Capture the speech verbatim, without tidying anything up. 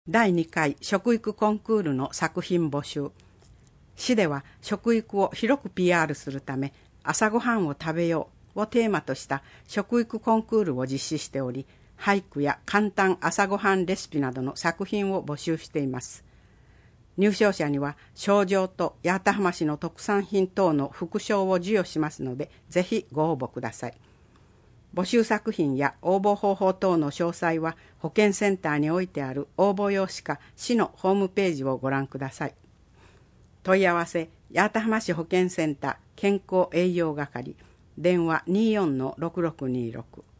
だいにかい食育コンクールの作品募集。市では食育を広く ピーアール するため、朝ごはんを食べようをテーマとした食育コンクールを実施しており、俳句や簡単朝ごはんレシピなどの作品を募集しています。入賞者には賞状と八幡浜市の特産品等の副賞を授与しますので、ぜひご応募ください。募集作品や応募方法等の詳細は保健センターに置いてある応募用紙か市のホームページをご覧ください。問い合わせ八幡浜市保健センター健康栄養係、電話 にじゅうよんのろくろくにじゅうろく。